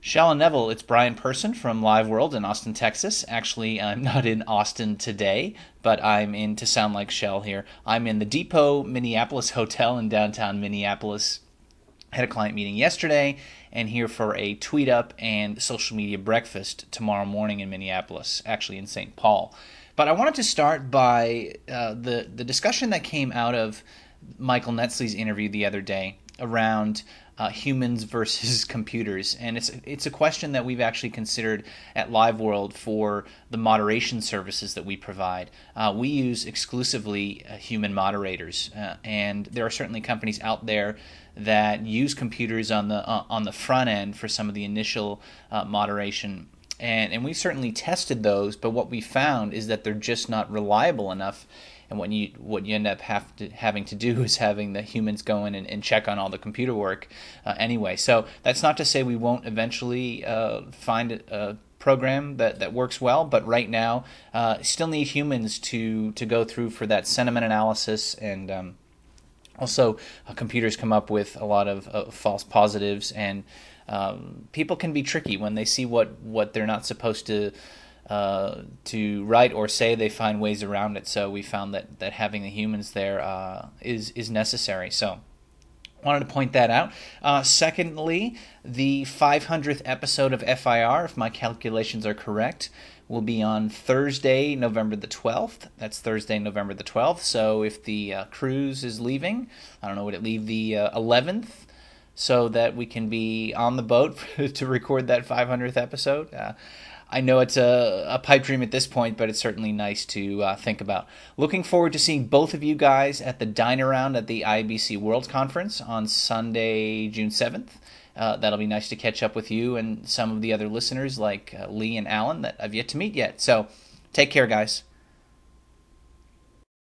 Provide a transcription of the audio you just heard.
Shall and Neville, it's Brian Person from Live World in Austin, Texas. Actually, I'm not in Austin today, but I'm in, to sound like Shell here, I'm in the Depot Minneapolis Hotel in downtown Minneapolis. I had a client meeting yesterday and here for a tweet up and social media breakfast tomorrow morning in Minneapolis, actually in St. Paul. But I wanted to start by the discussion that came out of Michael Netzley's interview the other day around humans versus computers, and it's a question that we've actually considered at LiveWorld for the moderation services that we provide. We use exclusively human moderators, and there are certainly companies out there that use computers on the front end for some of the initial moderation. And we've certainly tested those, but what we found is that they're just not reliable enough. And what you end up having to do is having the humans go in and check on all the computer work anyway. So that's not to say we won't eventually find a program that works well, but right now still need humans to go through for that sentiment analysis, and also computers come up with a lot of false positives, and people can be tricky when they see what they're not supposed to write or say. They find ways around it. So we found that having the humans there is necessary. So wanted to point that out. Secondly, the 500th episode of FIR, if my calculations are correct, will be on Thursday, November the 12th. That's Thursday, November the 12th. So if the cruise is leaving, I don't know, would it leave the 11th? So that we can be on the boat to record that 500th episode. I know it's a pipe dream at this point, but it's certainly nice to think about. Looking forward to seeing both of you guys at the Dine Around at the IBC World Conference on Sunday, June 7th. That'll be nice to catch up with you and some of the other listeners like Lee and Alan that I've yet to meet yet. So take care, guys.